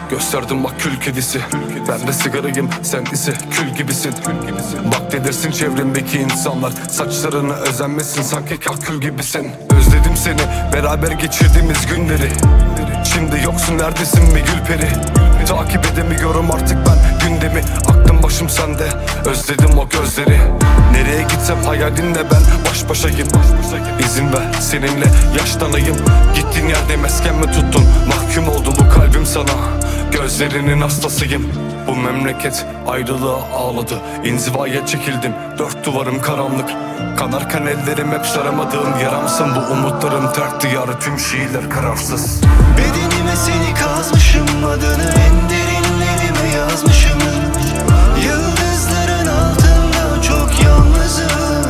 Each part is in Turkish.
Gösterdim bak kül kedisi. Ben de sigarayım, sen ise kül gibisin. Bak delirsin çevremdeki insanlar, saçlarına özenmesin sanki kakül gibisin. Özledim seni, beraber geçirdiğimiz günleri. Şimdi yoksun, neredesin be gül peri? Takip edemiyorum artık ben gündemi. Aklım başım sende, özledim o gözleri. Nereye gitsem hayalinle ben baş başayım. İzin ver seninle yaşlanayım. Gittiğin yerde mesken mi tuttun? Mahkum oldu bu kalbim sana. Gözlerinin hastasıyım. Bu memleket ayrılığa ağladı. İnzivaya çekildim, dört duvarım karanlık. Kanarken ellerim hep saramadığım yaramsın. Bu umutlarım terk diyarı, tüm şiirler kararsız. Bedenime seni kazmışım, adını en derinlerime yazmışım. Yıldızların altında çok yalnızım.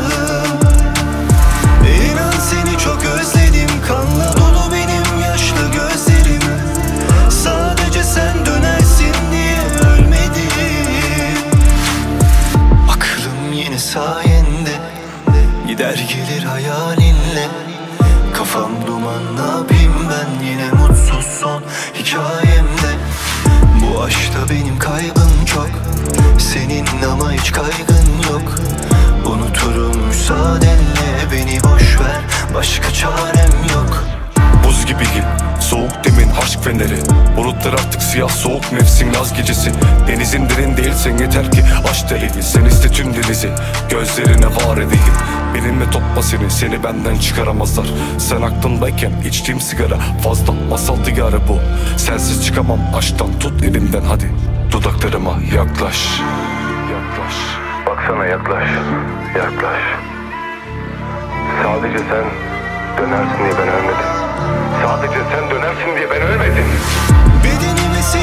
İnan seni çok özledim, kanla dolu benim yaşlı gözlerim. Sadece sen dönersin diye ölmedim. Aklım yine sayende gider gelir hayalinle. Kafam duman, ne yapayım ben, yine mutsuz son hikayemde. Bu aşkta benim kaybım çok, senin ama hiç kaygın yok. Unuturum müsaadenle, beni boş ver, başka çarem yok. Buz gibiyim, soğuk demin aşk feneri. Bulutlar artık siyah, soğuk mevsim yaz gecesi. Denizin derin değilsen yeter ki aç deliği. Sen iste tüm denizi, gözlerine var edeyim. Benimle topla seni benden çıkaramazlar. Sen aklımdayken içtiğim sigara fazla, masal diyarı bu. Sensiz çıkamam aşktan, tut elimden hadi. Dudaklarıma yaklaş. Yaklaş, baksana yaklaş, yaklaş. Sadece sen dönersin diye ben ölmedim. Sadece sen dönersin diye ben ölmedim. Bedenime